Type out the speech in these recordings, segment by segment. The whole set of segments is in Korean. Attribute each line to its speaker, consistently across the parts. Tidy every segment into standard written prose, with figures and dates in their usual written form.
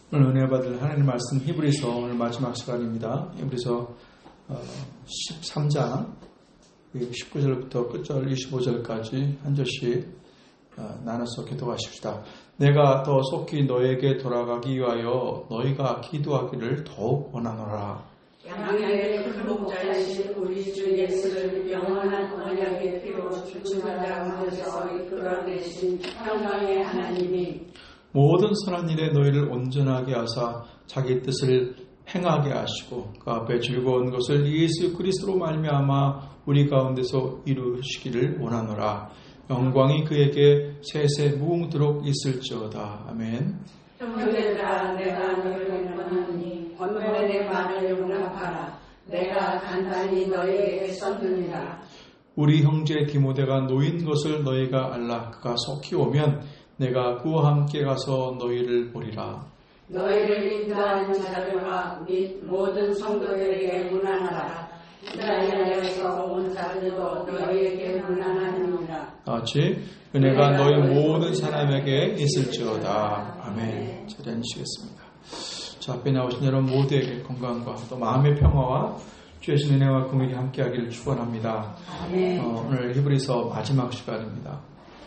Speaker 1: 오늘 은혜 받을 하나님 말씀 히브리서 오늘 마지막 시간입니다. 히브리서 13장 19절부터 끝절 25절까지 한 절씩 나눠서 기도하십시다. 내가 더 속히 너에게 돌아가기 위하여 너희가 기도하기를 더욱 원하노라.
Speaker 2: 양양의 근복자이신 우리 주 예수를 영원한 언약의 피로 주님과 가운데서 이끌어내신 평강의 하나님이
Speaker 1: 모든 선한 일에 너희를 온전하게 하사 자기 뜻을 행하게 하시고 그 앞에 즐거운 것을 예수 그리스도로 말미암아 우리 가운데서 이루시기를 원하노라. 영광이 그에게 세세 무궁토록 있을지어다. 아멘.
Speaker 2: 형제들아, 내가 너희를 원하니 권면의 말을 용납하라. 내가 간단히 너희에게 썼느니라.
Speaker 1: 우리 형제 디모데가 노인 것을 너희가 알라. 그가 속히 오면 내가 그와 함께 가서 너희를 보리라.
Speaker 2: 너희를 인도하는 자들과 및 모든 성도들에게 문안하라. 이스라엘에서 온 자들도 너희에게 문안하느니라.
Speaker 1: 같이 은혜가 너희 모든 사람에게 있을지어다. 아멘. 자리에 앉으시겠습니다. 자, 앞에 나오신 여러분 모두에게 건강과 또 마음의 평화와 주의 은혜와 긍휼이 함께하기를 축원합니다. 오늘 히브리서 마지막 시간입니다.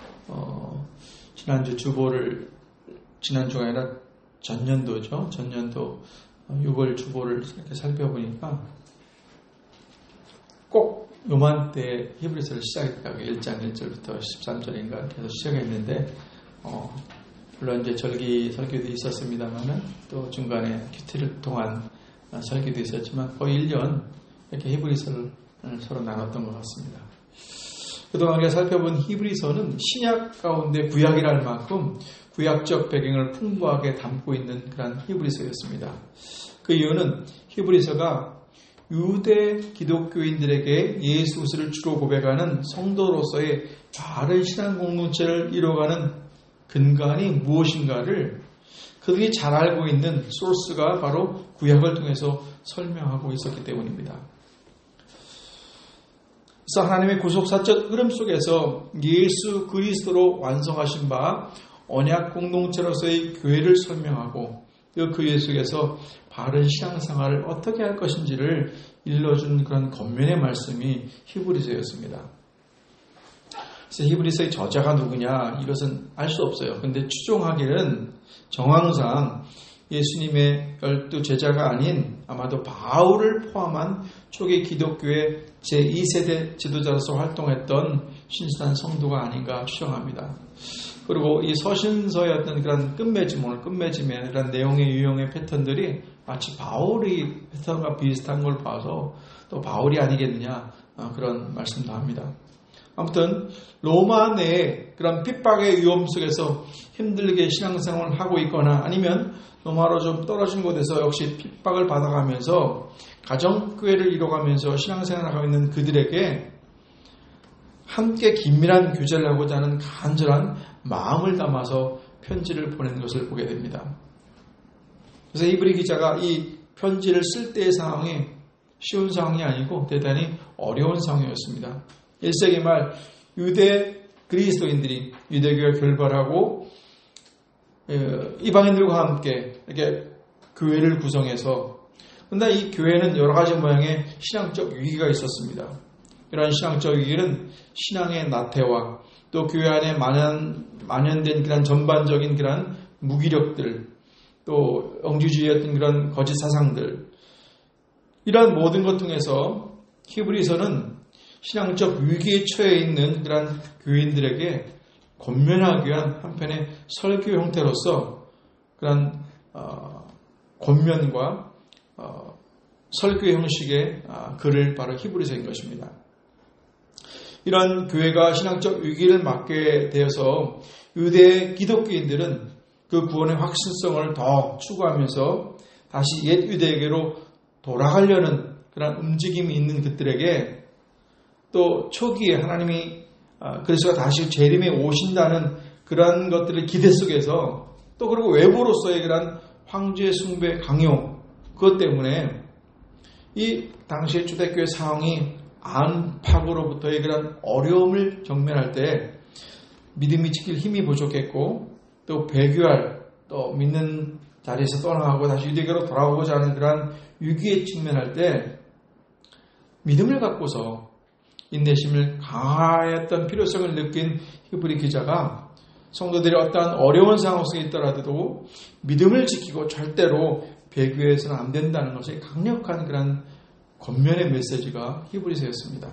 Speaker 1: 지난주 주보를 지난주가 아니라 전년도죠. 전년도 6월 주보를 이렇게 살펴보니까 꼭 요맘때 히브리서를 시작했다고 1장 1절부터 13절인가 계속 시작했는데 물론 이제 절기 설교도 있었습니다만은 또 중간에 큐티를 통한 설교도 있었지만 거의 1년 이렇게 히브리서를 서로 나눴던 것 같습니다. 그동안 우리가 살펴본 히브리서는 신약 가운데 구약이랄 만큼 구약적 배경을 풍부하게 담고 있는 그런 히브리서였습니다. 그 이유는 히브리서가 유대 기독교인들에게 예수 그리스도를 주로 고백하는 성도로서의 바른 신앙 공동체를 이뤄가는 근간이 무엇인가를 그들이 잘 알고 있는 소스가 바로 구약을 통해서 설명하고 있었기 때문입니다. 그래서 하나님의 구속사적 흐름 속에서 예수 그리스도로 완성하신 바 언약 공동체로서의 교회를 설명하고 그 교회 속에서 바른 신앙생활을 어떻게 할 것인지를 일러준 그런 겉면의 말씀이 히브리서였습니다. 그래서 히브리서의 저자가 누구냐 이것은 알 수 없어요. 그런데 추정하기는 정황상 예수님의 12제자가 아닌 아마도 바울을 포함한 초기 기독교의 제2세대 지도자로서 활동했던 신실한 성도가 아닌가 추정합니다. 그리고 이 서신서의 어떤 그런 끝맺음의 이런 내용의 유형의 패턴들이 마치 바울의 패턴과 비슷한 걸 봐서 또 바울이 아니겠느냐 그런 말씀도 합니다. 아무튼 로마 내에 그런 핍박의 위험 속에서 힘들게 신앙생활을 하고 있거나 아니면 로마로 좀 떨어진 곳에서 역시 핍박을 받아가면서 가정교회를 이뤄가면서 신앙생활을 하고 있는 그들에게 함께 긴밀한 교제를 하고자 하는 간절한 마음을 담아서 편지를 보낸 것을 보게 됩니다. 그래서 히브리 기자가 이 편지를 쓸 때의 상황이 쉬운 상황이 아니고 대단히 어려운 상황이었습니다. 1세기 말 유대 그리스도인들이 유대교가 결발하고 이방인들과 함께 이렇게 교회를 구성해서 그런데 이 교회는 여러 가지 모양의 신앙적 위기가 있었습니다. 이런 신앙적 위기는 신앙의 나태와 또 교회 안에 만연된 그런 전반적인 그런 무기력들 또 영주주의였던 그런 거짓 사상들 이런 모든 것 통해서 히브리서는 신앙적 위기에 처해 있는 그런 교인들에게 권면하기 위한 한편의 설교 형태로서 그런 권면과 설교 형식의 글을 바로 히브리서인 것입니다. 이런 교회가 신앙적 위기를 맞게 되어서 유대 기독교인들은 그 구원의 확실성을 더 추구하면서 다시 옛 유대에게로 돌아가려는 그런 움직임이 있는 그들에게 또 초기에 하나님이 그리스도가 다시 재림에 오신다는 그런 것들의 기대 속에서 또 그리고 외부로서의 그런 황제의 숭배 강요 그것 때문에 이 당시의 초대교회 상황이 안팎으로부터의 그런 어려움을 경면할 때 믿음이 지킬 힘이 부족했고 또 배교할 또 믿는 자리에서 떠나가고 다시 유대교로 돌아오고자 하는 그러한 위기에 직면할 때 믿음을 갖고서 인내심을 강화했던 필요성을 느낀 히브리 기자가 성도들이 어떠한 어려운 상황 속에 있더라도 믿음을 지키고 절대로 배교해서는 안 된다는 것이 강력한 그런 권면의 메시지가 히브리서였습니다.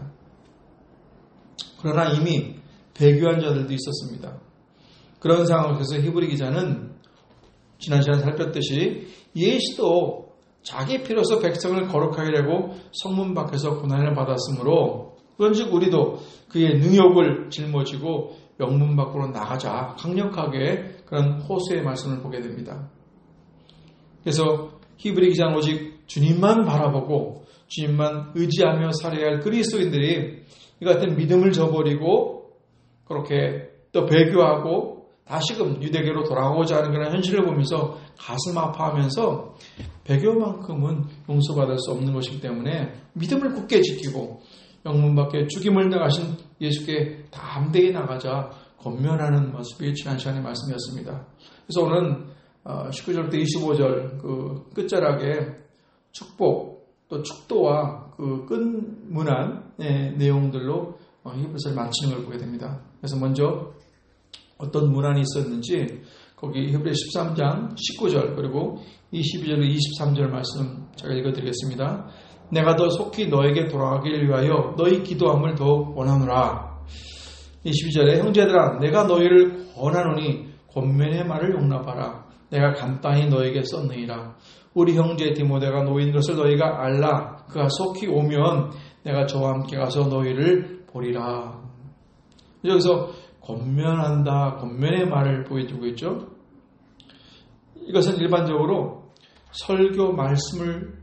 Speaker 1: 그러나 이미 배교한 자들도 있었습니다. 그런 상황 속에서 히브리 기자는 지난 시간에 살폈듯이 예수도 자기 피로서 백성을 거룩하게 하려고 성문 밖에서 고난을 받았으므로 그런즉 우리도 그의 능욕을 짊어지고 영문 밖으로 나가자 강력하게 그런 호소의 말씀을 보게 됩니다. 그래서 히브리 기자는 오직 주님만 바라보고 주님만 의지하며 살아야 할 그리스도인들이 이 같은 믿음을 저버리고 그렇게 또 배교하고 다시금 유대교로 돌아오고자 하는 그런 현실을 보면서 가슴 아파하면서 배교만큼은 용서받을 수 없는 것이기 때문에 믿음을 굳게 지키고 영문 밖에 죽임을 당하신 예수께 담대히 나가자 권면하는 모습이 지난 시간의 말씀이었습니다. 그래서 오늘은 19절부터 25절 그 끝자락에 축복 또 축도와 그 끝문안 내용들로 히브리서를 마치는 걸 보게 됩니다. 그래서 먼저 어떤 문안이 있었는지 거기 히브리 13장 19절 그리고 22절 23절 말씀 제가 읽어드리겠습니다. 내가 더 속히 너에게 돌아가기를 위하여 너희 기도함을 더 원하노라. 22절에 형제들아 내가 너희를 권하노니 권면의 말을 용납하라. 내가 간단히 너에게 썼느니라. 우리 형제 디모데가 놓인 것을 너희가 알라. 그가 속히 오면 내가 저와 함께 가서 너희를 보리라. 여기서 권면한다, 권면의 말을 보여주고 있죠. 이것은 일반적으로 설교 말씀을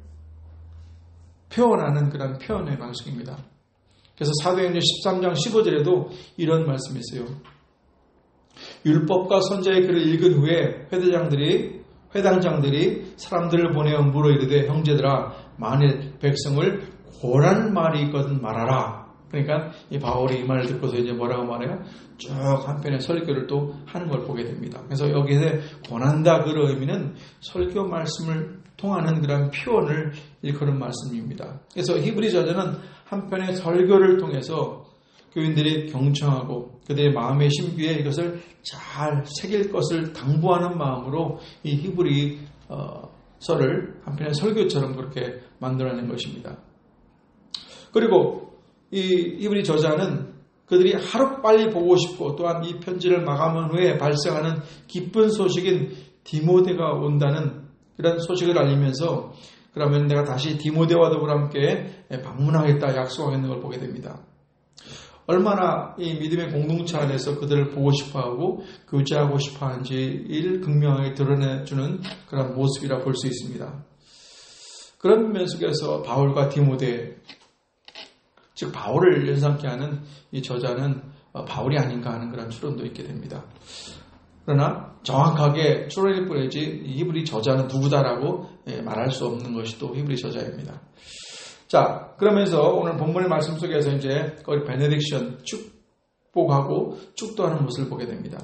Speaker 1: 표현하는 그런 표현의 방식입니다. 그래서 사도행전 13장 15절에도 이런 말씀이 있어요. 율법과 선지자의 글을 읽은 후에 회당장들이 사람들을 보내어 물어 이르되 형제들아 만일 백성을 권하는 말이 있거든 말하라. 그러니까 이 바울이 이 말을 듣고서 이제 뭐라고 말해요? 쭉 한편의 설교를 또 하는 걸 보게 됩니다. 그래서 여기서 권한다 그런 의미는 설교 말씀을 통하는 그런 표현을 일컫는 말씀입니다. 그래서 히브리 저자는 한편의 설교를 통해서 교인들이 경청하고 그들의 마음의 심귀에 이것을 잘 새길 것을 당부하는 마음으로 이 히브리 서를 한편의 설교처럼 그렇게 만들어낸 것입니다. 그리고 이 히브리 저자는 그들이 하루빨리 보고 싶고 또한 이 편지를 마감한 후에 발생하는 기쁜 소식인 디모데가 온다는 그런 소식을 알리면서 그러면 내가 다시 디모데와 더불어 함께 방문하겠다 약속하겠는 걸 보게 됩니다. 얼마나 이 믿음의 공동체 안에서 그들을 보고 싶어하고 교제하고 싶어하는지를 극명하게 드러내주는 그런 모습이라 볼 수 있습니다. 그런 면 속에서 바울과 디모데, 즉 바울을 연상케 하는 이 저자는 바울이 아닌가 하는 그런 추론도 있게 됩니다. 그러나 정확하게 추론일 뿐이지 히브리 저자는 누구다라고 말할 수 없는 것이 또 히브리 저자입니다. 자, 그러면서 오늘 본문의 말씀 속에서 이제 거기 베네딕션, 축복하고 축도하는 모습을 보게 됩니다.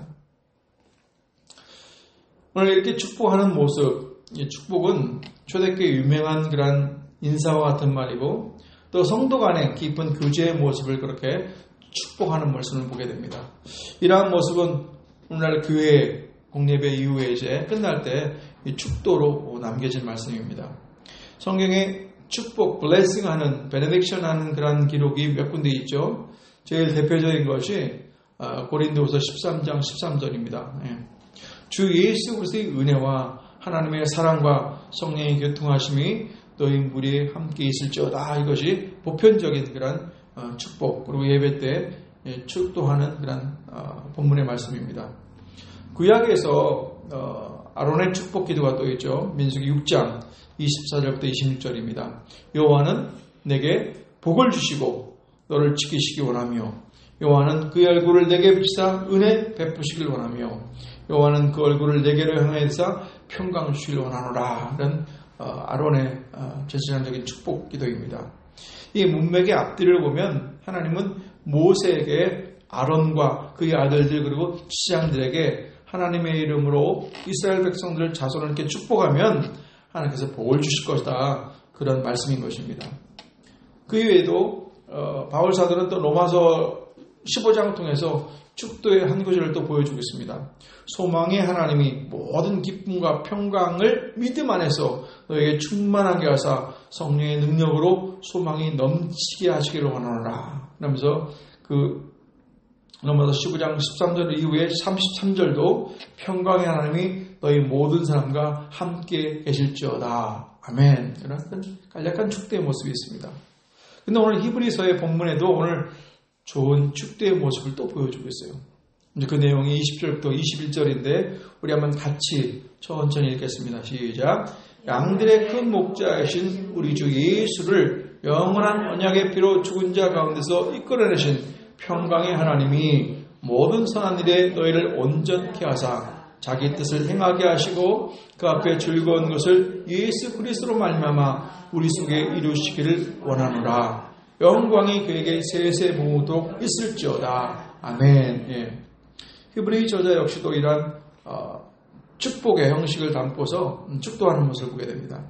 Speaker 1: 오늘 이렇게 축복하는 모습, 이 축복은 초대교회 유명한 그런 인사와 같은 말이고 또 성도 간의 깊은 교제의 모습을 그렇게 축복하는 모습을 보게 됩니다. 이러한 모습은 오늘날 교회 공예배 이후에 이제 끝날 때 이 축도로 남겨진 말씀입니다. 성경에 축복, 블레싱 하는, 베네딕션 하는 그런 기록이 몇 군데 있죠. 제일 대표적인 것이 고린도후서 13장 13절입니다. 주 예수 그리스도의 은혜와 하나님의 사랑과 성령의 교통하심이 너희 무리에 함께 있을지어다. 이것이 보편적인 그런 축복, 그리고 예배 때 축도하는 그런 본문의 말씀입니다. 구약에서 아론의 축복 기도가 또 있죠. 민수기 6장 24절부터 26절입니다. 여호와는 내게 복을 주시고 너를 지키시기 원하며 여호와는 그의 얼굴을 내게 비치사 은혜 베푸시길 원하며 여호와는 그 얼굴을 내게로 향하여서 평강 주시길 원하노라. 이런 아론의 전신적인 축복 기도입니다. 이 문맥의 앞뒤를 보면 하나님은 모세에게 아론과 그의 아들들 그리고 지장들에게 하나님의 이름으로 이스라엘 백성들을 자손을 이렇게 축복하면 하나님께서 복을 주실 것이다. 그런 말씀인 것입니다. 그 이외에도 바울 사도는 또 로마서 15장을 통해서 축도의 한 구절을 또 보여주고 있습니다. 소망의 하나님이 모든 기쁨과 평강을 믿음 안에서 너에게 충만하게 하사 성령의 능력으로 소망이 넘치게 하시기를 원하노라. 그러면서 그 로마서 15장 13절 이후에 33절도 평강의 하나님이 너희 모든 사람과 함께 계실지어다. 아멘. 이런 간략한 축도의 모습이 있습니다. 근데 오늘 히브리서의 본문에도 오늘 좋은 축도의 모습을 또 보여주고 있어요. 이제 그 내용이 20절부터 21절인데 우리 한번 같이 천천히 읽겠습니다. 시작. 양들의 큰 목자이신 우리 주 예수를 영원한 언약의 피로 죽은 자 가운데서 이끌어내신 평강의 하나님이 모든 선한 일에 너희를 온전케 하사 자기 뜻을 행하게 하시고 그 앞에 즐거운 것을 예수 그리스도로 말미암아 우리 속에 이루시기를 원하노라. 영광이 그에게 세세무도록 있을지어다. 아멘. 예. 히브리 저자 역시도 이러한 축복의 형식을 담고서 축도하는 모습을 보게 됩니다.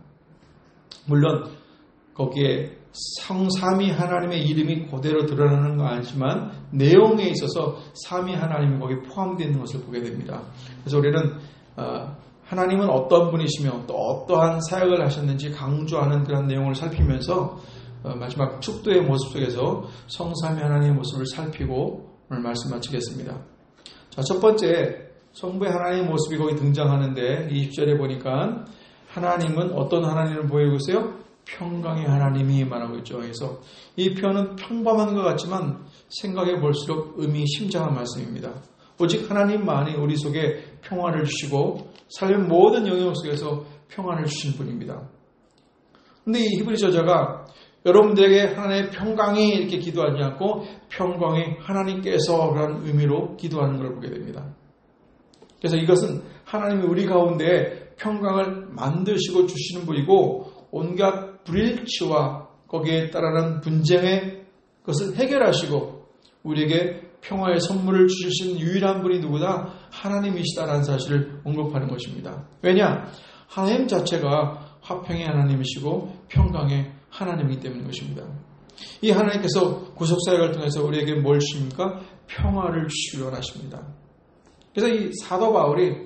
Speaker 1: 물론 거기에 성삼위 하나님의 이름이 그대로 드러나는 건 아니지만 내용에 있어서 삼위 하나님이 거기에 포함되어 있는 것을 보게 됩니다. 그래서 우리는 하나님은 어떤 분이시며 또 어떠한 사역을 하셨는지 강조하는 그런 내용을 살피면서 마지막 축도의 모습 속에서 성삼위 하나님의 모습을 살피고 오늘 말씀 마치겠습니다. 자, 첫 번째 성부의 하나님의 모습이 거기 등장하는데 20절에 보니까 하나님은 어떤 하나님을 보이고 있어요? 평강의 하나님이 말하고 있죠. 그래서 이 표현은 평범한 것 같지만 생각해 볼수록 의미심장한 말씀입니다. 오직 하나님만이 우리 속에 평화를 주시고 삶의 모든 영역 속에서 평안을 주신 분입니다. 그런데 이 히브리 저자가 여러분들에게 하나님의 평강이 이렇게 기도하지 않고 평강이 하나님께서 라는 의미로 기도하는 걸 보게 됩니다. 그래서 이것은 하나님이 우리 가운데 평강을 만드시고 주시는 분이고 온갖 불일치와 거기에 따르는 분쟁의 것을 해결하시고 우리에게 평화의 선물을 주신 유일한 분이 누구다? 하나님이시다라는 사실을 언급하는 것입니다. 왜냐? 하나님 자체가 화평의 하나님이시고 평강의 하나님이기 때문인 것입니다. 이 하나님께서 구속사역을 통해서 우리에게 뭘 주십니까? 평화를 주시기 원하십니다. 그래서 이 사도 바울이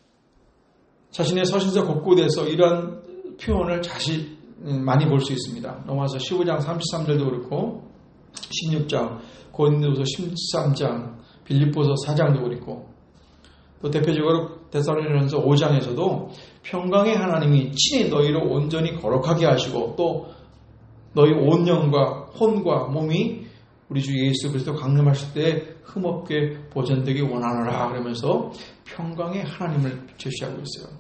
Speaker 1: 자신의 서신서 곳곳에서 이러한 표현을 많이 볼 수 있습니다. 로마서 15장 33절도 그렇고 16장, 고린도서 13장, 빌립보서 4장도 그렇고 또 대표적으로 데살로니가전서 5장에서도 평강의 하나님이 친히 너희를 온전히 거룩하게 하시고 또 너희 온 영과 혼과 몸이 우리 주 예수 그리스도 강림하실 때 흠없게 보존되기 원하노라 그러면서 평강의 하나님을 제시하고 있어요.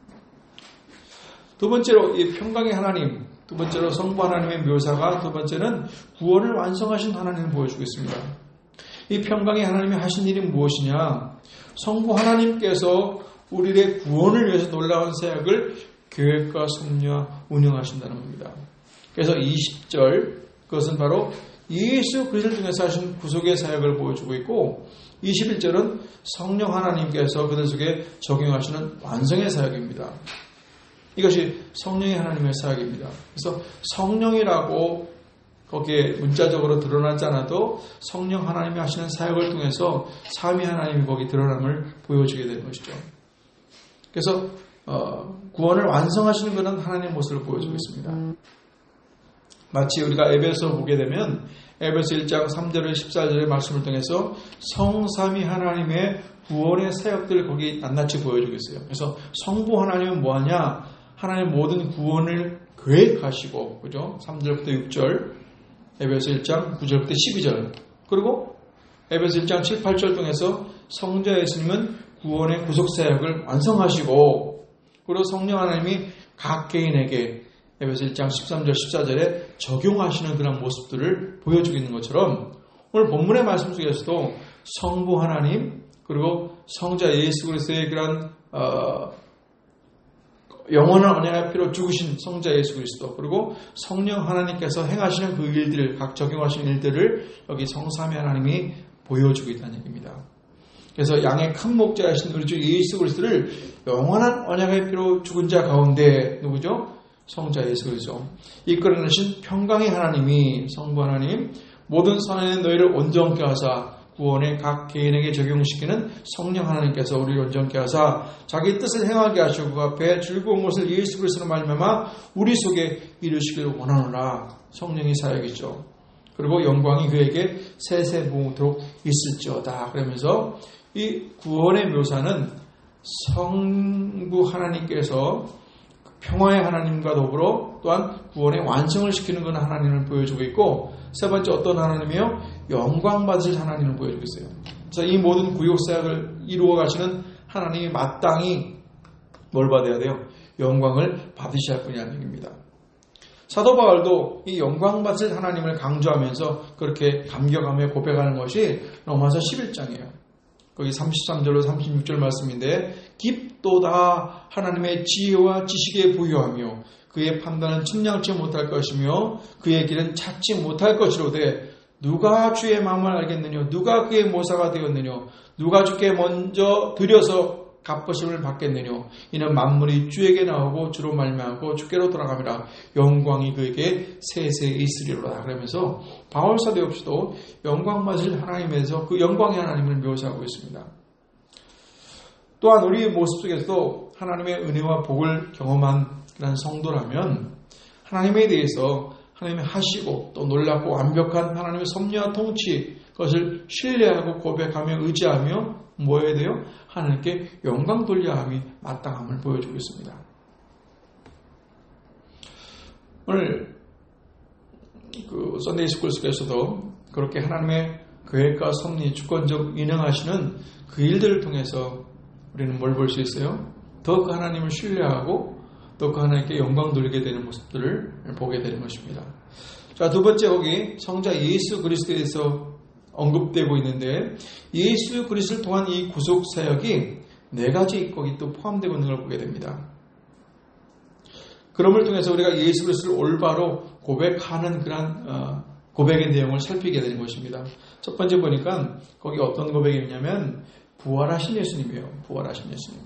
Speaker 1: 두 번째로 이 평강의 하나님, 두 번째로 성부 하나님의 묘사가 두 번째는 구원을 완성하신 하나님을 보여주고 있습니다. 이 평강의 하나님이 하신 일이 무엇이냐? 성부 하나님께서 우리의 구원을 위해서 놀라운 사역을 계획과 섭리와 운영하신다는 겁니다. 그래서 20절 그것은 바로 예수 그리스도를 통해서 하신 구속의 사역을 보여주고 있고 21절은 성령 하나님께서 그들 속에 적용하시는 완성의 사역입니다. 이것이 성령의 하나님의 사역입니다. 그래서 성령이라고 거기에 문자적으로 드러나지 않아도 성령 하나님이 하시는 사역을 통해서 삼위 하나님이 거기 드러남을 보여주게 되는 것이죠. 그래서 구원을 완성하시는 것은 하나님의 모습을 보여주고 있습니다. 마치 우리가 에베소 보게 되면 에베소 1장 3절에 14절의 말씀을 통해서 성삼위 하나님의 구원의 사역들을 거기 낱낱이 보여주고 있어요. 그래서 성부 하나님은 뭐하냐? 하나님 모든 구원을 계획하시고, 그죠? 3절부터 6절, 에베소 1장 9절부터 12절, 그리고 에베소 1장 7, 8절 통해서 성자 예수님은 구원의 구속사역을 완성하시고, 그리고 성령 하나님이 각 개인에게 에베소 1장 13절, 14절에 적용하시는 그런 모습들을 보여주고 있는 것처럼 오늘 본문의 말씀 속에서도 성부 하나님, 그리고 성자 예수 그리스도의 그런 영원한 언약의 피로 죽으신 성자 예수 그리스도, 그리고 성령 하나님께서 행하시는 그 일들, 각 적용하시는 일들을 여기 성삼위 하나님이 보여주고 있다는 얘기입니다. 그래서 양의 큰 목자이신 우리 주 예수 그리스도를 영원한 언약의 피로 죽은 자 가운데 누구죠? 성자 예수 그리스도 이끌어내신 평강의 하나님이 성부 하나님 모든 선한 너희를 온전케 하사 구원의 각 개인에게 적용시키는 성령 하나님께서 우리를 온전케 하사 자기 뜻을 행하게 하시고 그 앞에 즐거운 것을 예수 그리스도로 말미암아 우리 속에 이루시기를 원하노라. 성령이 사역이죠. 그리고 영광이 그에게 세세무토록 있을지어다. 그러면서 이 구원의 묘사는 성부 하나님께서 평화의 하나님과 더불어 또한 구원의 완성을 시키는 그런 하나님을 보여주고 있고 세 번째 어떤 하나님이요? 영광 받으실 하나님을 보여주고 있어요. 그래서 이 모든 구역사역을 이루어 가시는 하나님이 마땅히 뭘 받아야 돼요? 영광을 받으셔야 할 분이라는 얘기입니다. 사도 바울도 이 영광 받으실 하나님을 강조하면서 그렇게 감격하며 고백하는 것이 로마서 11장이에요. 거기 33절로 36절 말씀인데 깊도다 하나님의 지혜와 지식에 부유하며 그의 판단은 측량치 못할 것이며 그의 길은 찾지 못할 것이로되 누가 주의 마음을 알겠느냐 누가 그의 모사가 되었느냐 누가 주께 먼저 드려서 갚으심을 받겠느냐 이는 만물이 주에게 나오고 주로 말미암고 주께로 돌아가미라 영광이 그에게 세세에 있으리로다. 그러면서 바울 사도 역시도 영광 받으실 하나님에서 그 영광의 하나님을 묘사하고 있습니다. 또한 우리의 모습 속에서도 하나님의 은혜와 복을 경험한 그런 성도라면 하나님에 대해서 하나님이 하시고 또 놀랍고 완벽한 하나님의 섭리와 통치 그것을 신뢰하고 고백하며 의지하며 뭐 해야 돼요? 하나님께 영광 돌려야 함이 마땅함을 보여주고 있습니다. 오늘 그 썬데이 스쿨에서도 그렇게 하나님의 계획과 섭리, 주권적 인행하시는 그 일들을 통해서 우리는 뭘 볼 수 있어요? 더 그 하나님을 신뢰하고 또 그 하나님께 영광 돌리게 되는 모습들을 보게 되는 것입니다. 자, 두 번째 거기 성자 예수 그리스도에서 언급되고 있는데 예수 그리스도를 통한 이 구속 사역이 네 가지 거기 또 포함되고 있는 걸 보게 됩니다. 그럼을 통해서 우리가 예수 그리스도를 올바로 고백하는 그런 고백의 내용을 살피게 되는 것입니다. 첫 번째 보니까 거기 어떤 고백이냐면 부활하신 예수님이에요. 부활하신 예수님.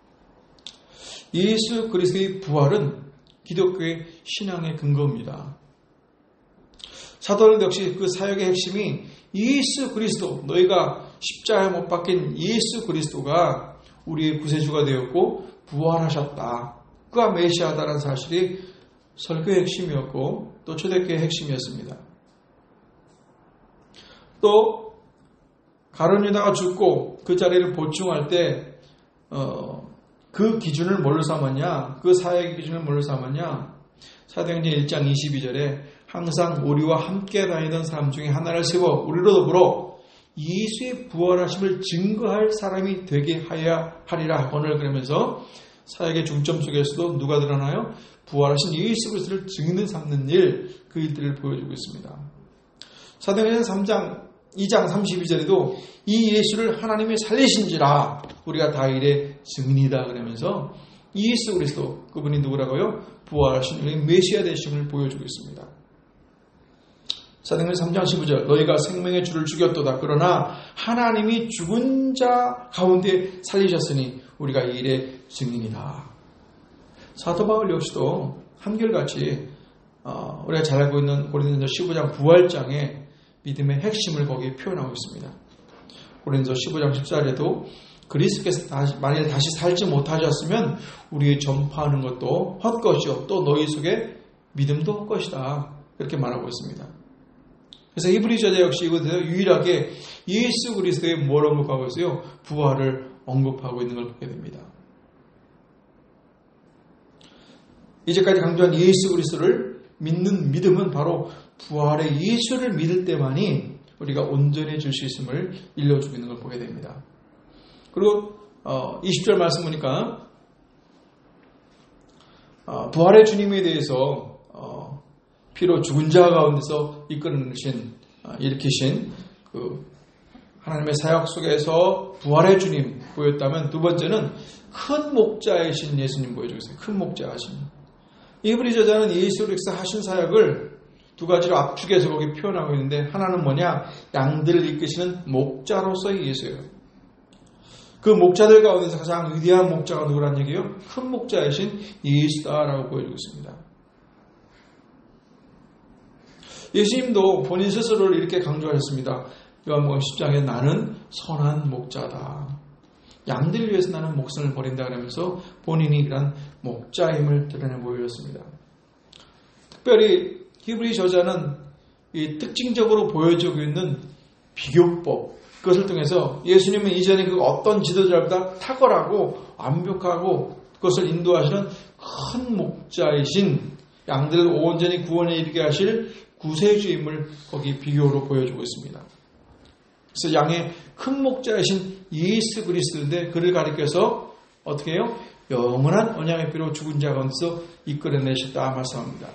Speaker 1: 예수 그리스도의 부활은 기독교의 신앙의 근거입니다. 사도들 역시 그 사역의 핵심이 예수 그리스도, 너희가 십자가에 못 박힌 예수 그리스도가 우리의 구세주가 되었고 부활하셨다. 그가 메시아다라는 사실이 설교의 핵심이었고 또 초대교회의 핵심이었습니다. 또 가룟 유다가 죽고 그 자리를 보충할 때 그 기준을 뭘로 삼았냐? 그 사역의 기준을 뭘로 삼았냐? 사도행전 1장 22절에 항상 우리와 함께 다니던 사람 중에 하나를 세워 우리로 더불어 예수의 부활하심을 증거할 사람이 되게 하리라 하거늘. 그러면서 사역의 중점 속에서도 누가 드러나요? 부활하신 예수 그리스도를 증인 삼는 일, 그 일들을 보여주고 있습니다. 사도행전 2장 32절에도 이 예수를 하나님이 살리신지라 우리가 다 이래 증인이다 그러면서 예수 그리스도 그분이 누구라고요? 부활하신 우리 메시아 되심을 보여주고 있습니다. 사도행전 3장 15절 너희가 생명의 주를 죽였도다. 그러나 하나님이 죽은 자 가운데 살리셨으니 우리가 이 일의 증인이다. 사도 바울 역시도 한결같이 우리가 잘 알고 있는 고린도전서 15장 부활장에 믿음의 핵심을 거기에 표현하고 있습니다. 고린도전서 15장 14절에도 그리스도께서 만일 다시 살지 못하셨으면 우리의 전파하는 것도 헛것이요 또 너희 속에 믿음도 헛것이다. 이렇게 말하고 있습니다. 그래서 히브리 저자 역시 이곳에서 유일하게 예수 그리스도의 뭘 언급하고 있어요? 부활을 언급하고 있는 걸 보게 됩니다. 이제까지 강조한 예수 그리스도를 믿는 믿음은 바로 부활의 예수를 믿을 때만이 우리가 온전해질 수 있음을 일러주고 있는 걸 보게 됩니다. 그리고 20절 말씀 보니까 부활의 주님에 대해서 피로 죽은 자 가운데서 일으키신 그 하나님의 사역 속에서 부활의 주님 보였다면 두 번째는 큰 목자이신 예수님 보여주고 있어요. 큰 목자이신. 히브리 저자는 예수 그리스도 하신 사역을 두 가지로 압축해서 거기 표현하고 있는데 하나는 뭐냐? 양들을 이끄시는 목자로서의 예수예요. 그 목자들 가운데서 가장 위대한 목자가 누구란 얘기예요? 큰 목자이신 예수다라고 보여주고 있습니다. 예수님도 본인 스스로를 이렇게 강조하셨습니다. 요한복음 10장에 나는 선한 목자다. 양들 위해서 나는 목숨을 버린다 그러면서 본인이 이런 목자임을 드러내 보여줬습니다. 특별히 히브리 저자는 이 특징적으로 보여주고 있는 비교법, 그것을 통해서 예수님은 이전에 그 어떤 지도자보다 탁월하고 완벽하고 그것을 인도하시는 큰 목자이신 양들을 온전히 구원에 이르게 하실 구세주임을 거기 비교로 보여주고 있습니다. 그래서 양의 큰 목자이신 예수 그리스도인데 그를 가리켜서 어떻게 해요? 영원한 언약의 피로 죽은 자 가운데서 이끌어내셨다 말씀합니다.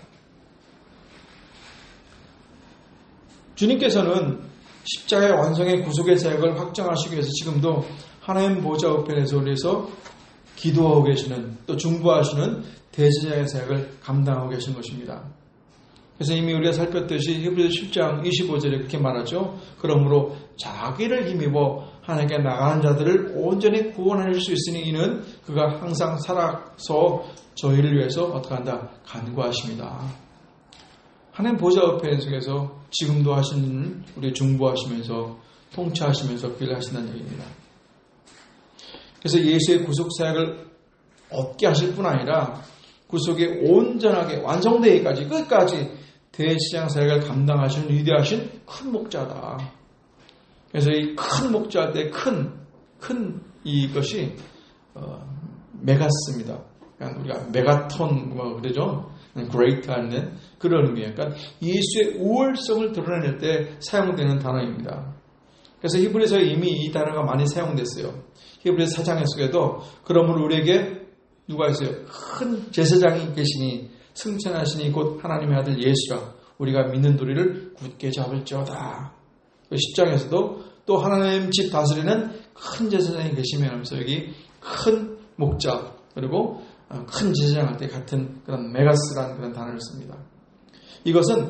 Speaker 1: 주님께서는 십자가의 완성의 구속의 사역을 확정하시기 위해서 지금도 하나님 보좌 우편에서 올려서 기도하고 계시는, 또 중보하시는 대제사장의 사역을 감당하고 계신 것입니다. 그래서 이미 우리가 살폈듯이 히브리서 10장 25절에 그렇게 말하죠. 그러므로 자기를 힘입어 하나님께 나가는 자들을 온전히 구원하실 수 있으니 이는 그가 항상 살아서 저희를 위해서 어떻게 한다? 간구하십니다. 하나님 보좌 우편 속에서 지금도 하시는 우리 중보하시면서 통치하시면서 그 일을 하신다는 얘기입니다. 그래서 예수의 구속 사역을 얻게 하실 뿐 아니라 구속이 온전하게 완성되기까지 끝까지 대제사장 사역을 감당하시는 위대하신 큰 목자다. 그래서 이 큰 목자한테 큰 이것이 메가스입니다. 그러니까 우리가 메가톤 뭐 그러죠. 그레이트하는 그런 의미예요. 그러니까 예수의 우월성을 드러낼 때 사용되는 단어입니다. 그래서 히브리서에 이미 이 단어가 많이 사용됐어요. 히브리서 4장 속에도 그러므로 우리에게 누가 있어요? 큰 제사장이 계시니 승천하시니 곧 하나님의 아들 예수라 우리가 믿는 도리를 굳게 잡을지어다. 10장에서도 또 하나님 집 다스리는 큰 제사장이 계시며 하면서 여기 큰 목자 그리고 큰 제사장 할 때 같은 그런 메가스라는 그런 단어를 씁니다. 이것은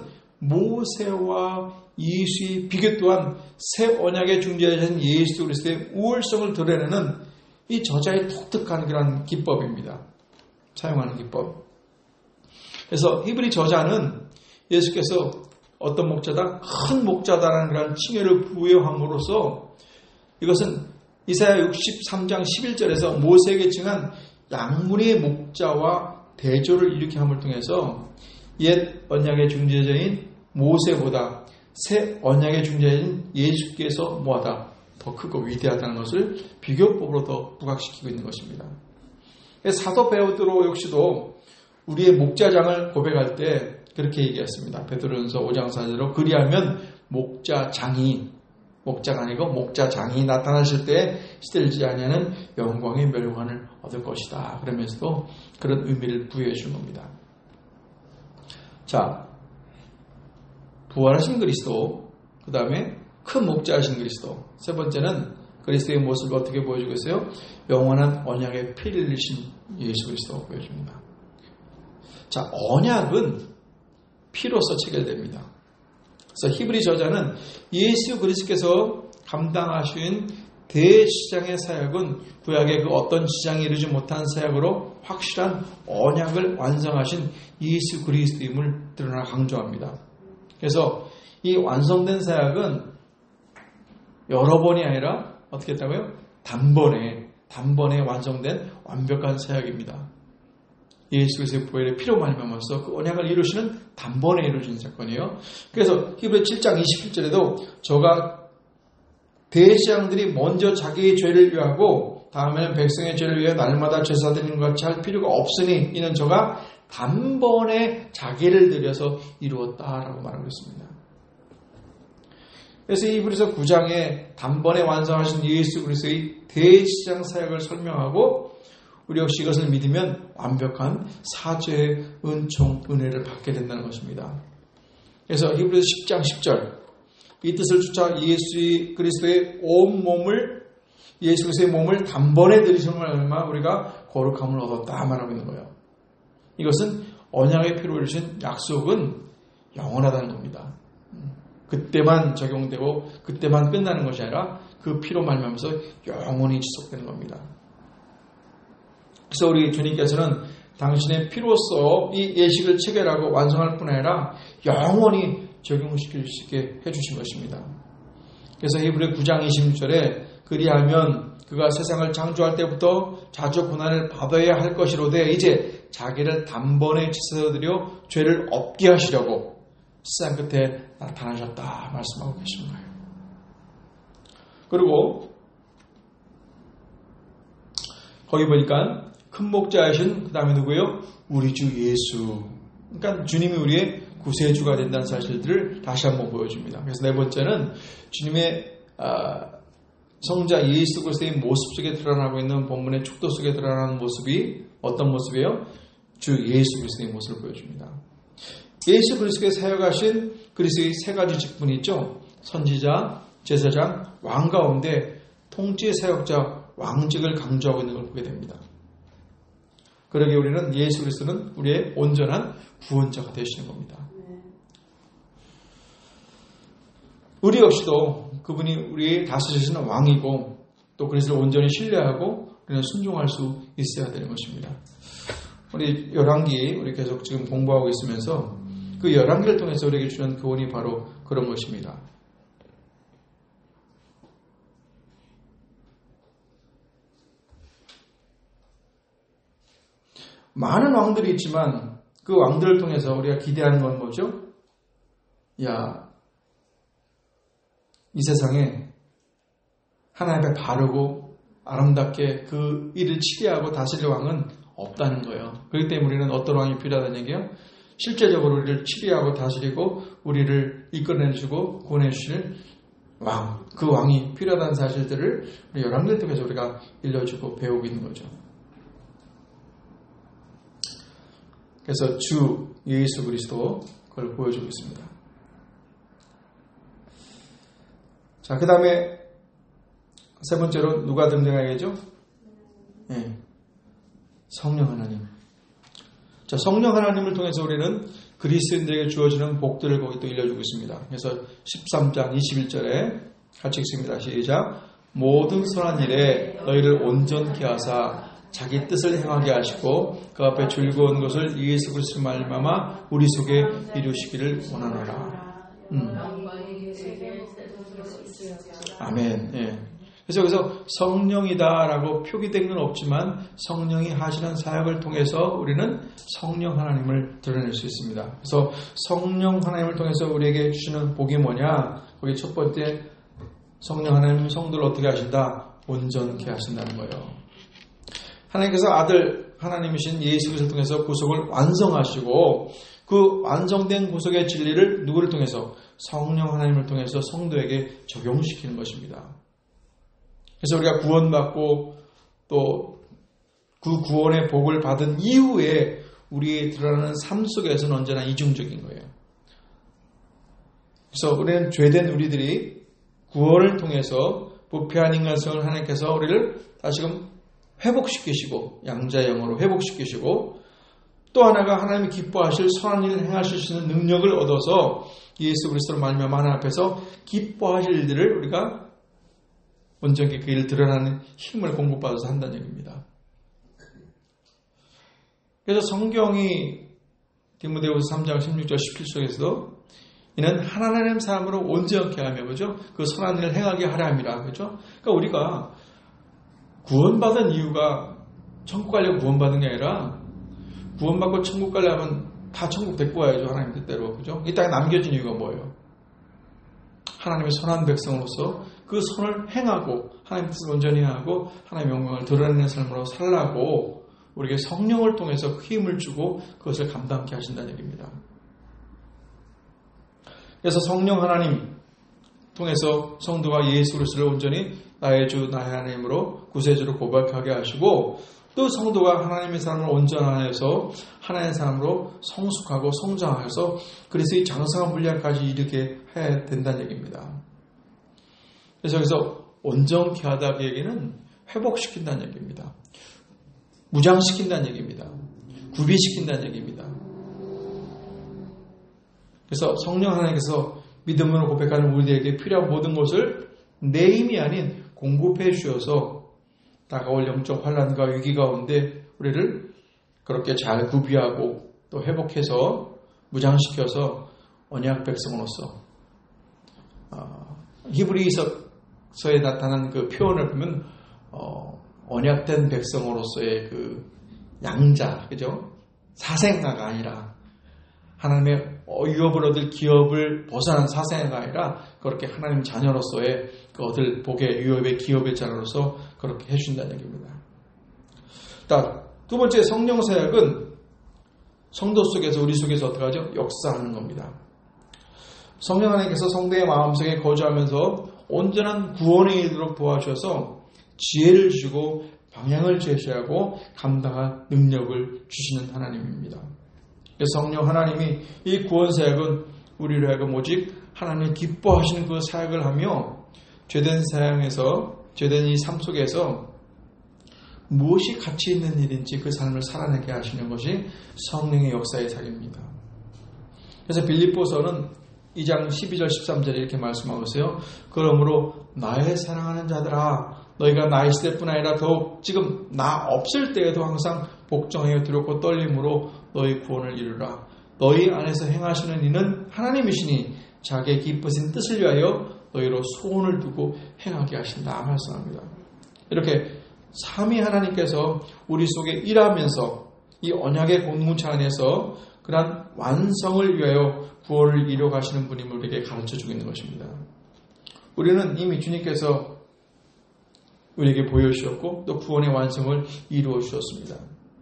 Speaker 1: 모세와 예수의 비교 또한 새 언약의 중재자신 예수 그리스도의 우월성을 드러내는 이 저자의 독특한 그런 기법입니다. 사용하는 기법. 그래서 히브리 저자는 예수께서 어떤 목자다? 큰 목자다라는 그런 칭의를 부여함으로써 이것은 이사야 63장 11절에서 모세에게 칭한 양문의 목자와 대조를 일으켜 함을 통해서 옛 언약의 중재자인 모세보다 새 언약의 중재자인 예수께서 뭐하다? 더 크고 위대하다는 것을 비교법으로 더 부각시키고 있는 것입니다. 사도 베드로 역시도 우리의 목자장을 고백할 때 그렇게 얘기했습니다. 베드로전서 5장 4절로 그리하면 목자장이 목자가 아니고 목자장이 나타나실 때 시들지 아니하는 영광의 멸관을 얻을 것이다. 그러면서도 그런 의미를 부여해 준 겁니다. 자, 부활하신 그리스도, 그 다음에 큰 목자하신 그리스도, 세 번째는 그리스도의 모습을 어떻게 보여주고 있어요? 영원한 언약의 피를 흘리신 예수 그리스도가 보여줍니다. 자, 언약은 피로서 체결됩니다. 그래서 히브리 저자는 예수 그리스도께서 감당하신 대제사장의 사역은 구약의 그 어떤 지장이 이루지 못한 사역으로 확실한 언약을 완성하신 예수 그리스도임을 드러나 강조합니다. 그래서 이 완성된 사역은 여러 번이 아니라 어떻게 했다고요? 단번에 완성된 완벽한 사역입니다. 예수 그리스도의 보혈의 피로 말미암아서 그 언약을 이루시는 단번에 이루어진 사건이에요. 그래서 히브리 7장 27절에도 저가 대제사장들이 먼저 자기의 죄를 위하고 다음에는 백성의 죄를 위해 날마다 제사 드리는 것 같이 할 필요가 없으니 이는 저가 단번에 자기를 들여서 이루었다라고 말하고 있습니다. 그래서 히브리서 9장에 단번에 완성하신 예수 그리스도의 대제사장 사역을 설명하고 우리 역시 이것을 믿으면 완벽한 사죄의 은총, 은혜를 받게 된다는 것입니다. 그래서 히브리서 10장 10절 이 뜻을 쫓아 예수 그리스도의 온 몸을 예수 그리스도의 몸을 단번에 들이심을 말미암아 우리가 거룩함을 얻었다 말하고 있는 거예요. 이것은 언약의 피로 이루신 약속은 영원하다는 겁니다. 그때만 적용되고 그때만 끝나는 것이 아니라 그 피로 말미암아서 영원히 지속되는 겁니다. 그래서 우리 주님께서는 당신의 피로써 이 예식을 체결하고 완성할 뿐 아니라 영원히 적용시킬 수 있게 해주신 것입니다. 그래서 히브리 9장 26절에 그리하면 그가 세상을 창조할 때부터 자주 고난을 받아야 할 것이로되 이제 자기를 단번에 씻어드려 죄를 없게 하시려고 세상 끝에 나타나셨다 말씀하고 계신 거예요. 그리고 거기 보니까 큰 목자이신 그 다음에 누구예요? 우리 주 예수. 그러니까 주님이 우리의 구세주가 된다는 사실들을 다시 한번 보여줍니다. 그래서 네 번째는 주님의 성자 예수 그리스도의 모습 속에 드러나고 있는 본문의 축도 속에 드러나는 모습이 어떤 모습이에요? 주 예수 그리스도의 모습을 보여줍니다. 예수 그리스도의 사역하신 그리스도의 세 가지 직분이 있죠. 선지자, 제사장, 왕 가운데 통치 사역자, 왕직을 강조하고 있는 걸 보게 됩니다. 그러기에 우리는 예수 그리스도는 우리의 온전한 구원자가 되시는 겁니다. 우리 역시도 그분이 우리의 다스리시는 왕이고 또 그리스도를 온전히 신뢰하고 우리는 순종할 수 있어야 되는 것입니다. 우리 열왕기 우리 계속 지금 공부하고 있으면서 그 열왕기를 통해서 우리에게 주는 교훈이 바로 그런 것입니다. 많은 왕들이 있지만 그 왕들을 통해서 우리가 기대하는 건 뭐죠? 이 세상에 하나님 앞에 바르고 아름답게 그 일을 치게하고 다스릴 왕은 없다는 거예요. 그렇기 때문에 우리는 어떤 왕이 필요하다는 얘기예요? 실제적으로 우리를 치리하고 다스리고 우리를 이끌어내주고 구원해주시는 왕, 그 왕이 필요하다는 사실들을 우리 열왕기를 통해서 우리가 일러주고 배우고 있는 거죠. 그래서 주 예수 그리스도 그걸 보여주고 있습니다. 자, 그 다음에 세 번째로 누가 등장하겠죠? 네. 성령 하나님. 자, 성령 하나님을 통해서 우리는 그리스도인들에게 주어지는 복들을 거기 또 일러주고 있습니다. 그래서 13장 21절에 같이 읽습니다. 시작. 모든 선한 일에 너희를 온전케 하사 자기 뜻을 행하게 하시고 그 앞에 즐거운 것을 예수 그리스도 말미암아 우리 속에 이루시기를 원하노라. 아멘. 예. 그래서 여기서 성령이다라고 표기된 건 없지만 성령이 하시는 사역을 통해서 우리는 성령 하나님을 드러낼 수 있습니다. 그래서 성령 하나님을 통해서 우리에게 주시는 복이 뭐냐? 거기 첫 번째 성령 하나님 성도를 어떻게 하신다? 온전케 하신다는 거예요. 하나님께서 아들 하나님이신 예수 그리스도를 통해서 구속을 완성하시고 그 완성된 구속의 진리를 누구를 통해서? 성령 하나님을 통해서 성도에게 적용시키는 것입니다. 그래서 우리가 구원받고 또 그 구원의 복을 받은 이후에 우리의 드러나는 삶 속에서는 언제나 이중적인 거예요. 그래서 우리는 죄된 우리들이 구원을 통해서 부패한 인간성을 하나님께서 우리를 다시금 회복시키시고 양자의 영으로 회복시키시고 또 하나가 하나님이 기뻐하실 선한 일을 행하실 수 있는 능력을 얻어서 예수 그리스도를 말미암아 하나님 앞에서 기뻐하실 일들을 우리가 온전히 그 일을 드러나는 힘을 공급받아서 한다는 얘기입니다. 그래서 성경이 디모데후서 3장 16절 17절에서도 이는 하나님 사람으로 온전케 하며 그죠? 그 선한 일을 행하게 하려 함이라 그죠? 그러니까 우리가 구원받은 이유가 천국 가려고 구원받은 게 아니라 구원받고 천국 가려면 다 천국 데리고 와야죠. 하나님 뜻대로 그죠? 이 땅에 남겨진 이유가 뭐예요? 하나님의 선한 백성으로서 그 선을 행하고 하나님 뜻을 온전히 하고 하나님의 영광을 드러내는 삶으로 살라고 우리에게 성령을 통해서 힘을 주고 그것을 감당케 하신다는 얘기입니다. 그래서 성령 하나님 통해서 성도가 예수 그리스도를 온전히 나의 주 나의 하나님으로 구세주로 고백하게 하시고 또 성도가 하나님의 사람을 온전하여서 하나님의 사람으로 성숙하고 성장하여서 그리스도의 장성한 분량까지 이르게 해야 된다는 얘기입니다. 그래서 여기서 온전케 하다 그 얘기는 회복시킨다는 얘기입니다. 무장시킨다는 얘기입니다. 구비시킨다는 얘기입니다. 그래서 성령 하나님께서 믿음으로 고백하는 우리에게 필요한 모든 것을 내 힘이 아닌 공급해 주셔서 다가올 영적 환난과 위기 가운데 우리를 그렇게 잘 구비하고 또 회복해서 무장시켜서 언약 백성으로서 히브리서에 나타난 그 표현을 보면 언약된 백성으로서의 그 양자, 그죠? 사생아가 아니라 하나님의 유업을 얻을 기업을 벗어난 사생아가 아니라 그렇게 하나님 자녀로서의 그 얻을 복의 유업의 기업의 자녀로서 그렇게 해준다는 얘기입니다. 두 번째 성령 사역은 성도 속에서 우리 속에서 어떻게 하죠? 역사하는 겁니다. 성령 하나님께서 성도의 마음속에 거주하면서 온전한 구원에 이르도록 도와주셔서 지혜를 주시고 방향을 제시하고 감당할 능력을 주시는 하나님입니다. 성령 하나님이 이 구원 사역은 우리로 하여금 오직 하나님이 기뻐하시는 그 사역을 하며 죄된 이 삶 속에서 무엇이 가치 있는 일인지 그 삶을 살아내게 하시는 것이 성령의 역사의 사역입니다. 그래서 빌립보서는 2장 12절 13절에 이렇게 말씀하고 있어요. 그러므로 나의 사랑하는 자들아 너희가 나 있을 때뿐 아니라 더욱 지금 나 없을 때에도 항상 복종하여 두렵고 떨림으로 너희 구원을 이루라. 너희 안에서 행하시는 이는 하나님이시니 자기의 기쁘신 뜻을 위하여 너희로 소원을 두고 행하게 하신다 말씀합니다. 이렇게 삼위 하나님께서 우리 속에 일하면서 이 언약의 공동체 안에서 그러한 완성을 위하여 구원을 이루어 가시는 분임을 우리에게 가르쳐주고 있는 것입니다. 우리는 이미 주님께서 우리에게 보여주셨고 또 구원의 완성을 이루어 주셨습니다.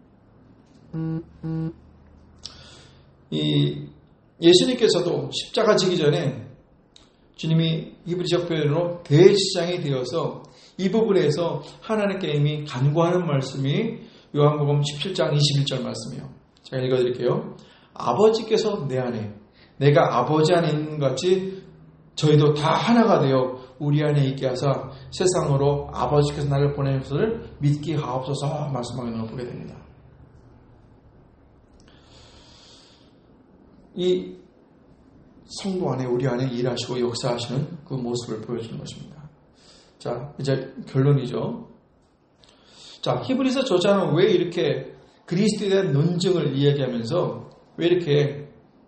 Speaker 1: 예수님께서도 십자가 지기 전에 주님이 히브리적 표현으로 대제사장이 되어서 이 부분에서 하나님께 이미 간구하는 말씀이 요한복음 17장 21절 말씀이에요. 제가 읽어드릴게요. 아버지께서 내 안에 내가 아버지 안에 있는 것 같이 저희도 다 하나가 되어 우리 안에 있게 하사 세상으로 아버지께서 나를 보낸 것을 믿게 하옵소서 말씀하는 걸 보게 됩니다. 이 성도 안에 우리 안에 일하시고 역사하시는 그 모습을 보여주는 것입니다. 자, 이제 결론이죠. 자, 히브리서 저자는 왜 이렇게 그리스도에 대한 논증을 이야기하면서 왜 이렇게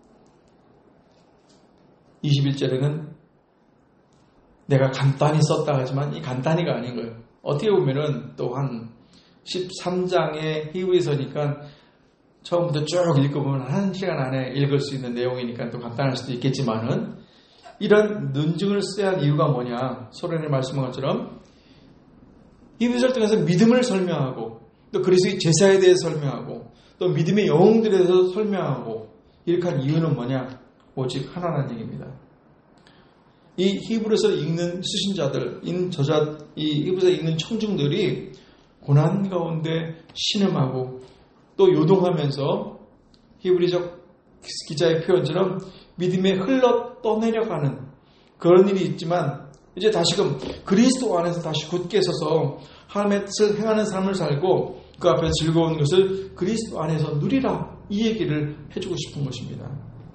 Speaker 1: 21절에는 내가 간단히 썼다 하지만 이 간단히가 아닌 거예요. 어떻게 보면은 또 한 13장의 히브리서니까 처음부터 쭉 읽어보면 1시간 안에 읽을 수 있는 내용이니까 또 간단할 수도 있겠지만은 이런 논증을 써야 할 이유가 뭐냐. 소련에 말씀한 것처럼 히브리서를 통해서 믿음을 설명하고 또 그리스도의 제사에 대해서 설명하고 또 믿음의 영웅들에 대해서 설명하고 이렇게 한 이유는 뭐냐. 오직 하나라는 얘기입니다. 이 히브리서를 읽는 수신자들, 이 히브리서를 읽는 청중들이 고난 가운데 신음하고 또 요동하면서 히브리적 기자의 표현처럼 믿음에 흘러 떠내려가는 그런 일이 있지만 이제 다시금 그리스도 안에서 다시 굳게 서서 하나님의 뜻을 행하는 삶을 살고 그 앞에 즐거운 것을 그리스도 안에서 누리라 이 얘기를 해주고 싶은 것입니다.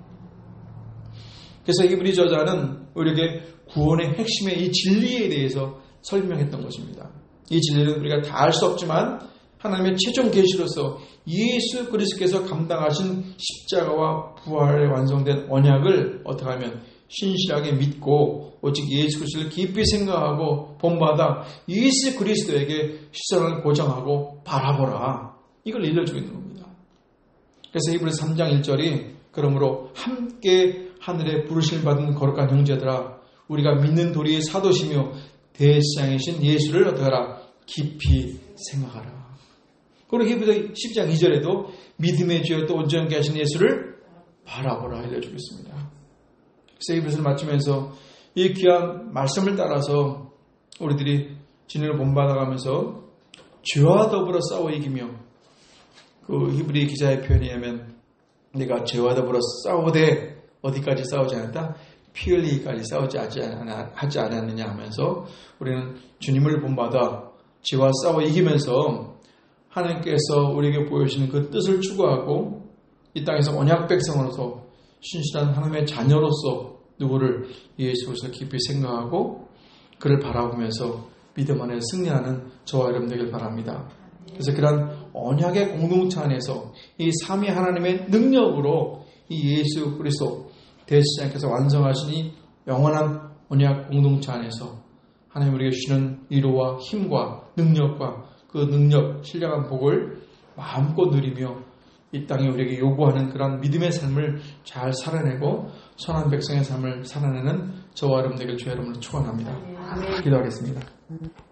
Speaker 1: 그래서 히브리 저자는 우리에게 구원의 핵심의 이 진리에 대해서 설명했던 것입니다. 이 진리는 우리가 다 알 수 없지만 하나님의 최종 계시로서 예수 그리스도께서 감당하신 십자가와 부활에 완성된 언약을 어떻게 하면 신실하게 믿고 오직 예수 그리스도를 깊이 생각하고 본받아 예수 그리스도에게 시선을 고정하고 바라보라. 이걸 일러주고 있는 겁니다. 그래서 히브리서 3장 1절이 그러므로 함께 하늘에 부르심을 받은 거룩한 형제들아 우리가 믿는 도리의 사도시며 대제사장이신 예수를 어떻게 하라? 깊이 생각하라. 그리고 히브리서 10장 2절에도 믿음의 주여 또 온전케 하신 예수를 바라보라 알려주고 있습니다. 그래서 히브리서를 마치면서 이 귀한 말씀을 따라서 우리들이 진리를 본받아가면서 죄와 더불어 싸워 이기며 그 히브리 기자의 표현에 의하면 내가 죄와 더불어 싸우되 어디까지 싸우지 않았다? 피 흘리기까지 싸우지 하지 않았느냐 하면서 우리는 주님을 본받아 죄와 싸워 이기면서 하나님께서 우리에게 보여주시는 그 뜻을 추구하고 이 땅에서 언약 백성으로서 신실한 하나님의 자녀로서 누구를 예수 그리스도 깊이 생각하고 그를 바라보면서 믿음 안에 승리하는 저와 여러분 되길 바랍니다. 그래서 그런 언약의 공동체 안에서 이 삼위 하나님의 능력으로 이 예수 그리스도 대제사장께서 완성하신 이 영원한 언약 공동체 안에서 하나님 우리에게 주시는 위로와 힘과 능력과 그 능력, 신령한 복을 마음껏 누리며 이 땅에 우리에게 요구하는 그런 믿음의 삶을 잘 살아내고 선한 백성의 삶을 살아내는 저와 여러분 되길 주의 이름으로 축원합니다. 기도하겠습니다.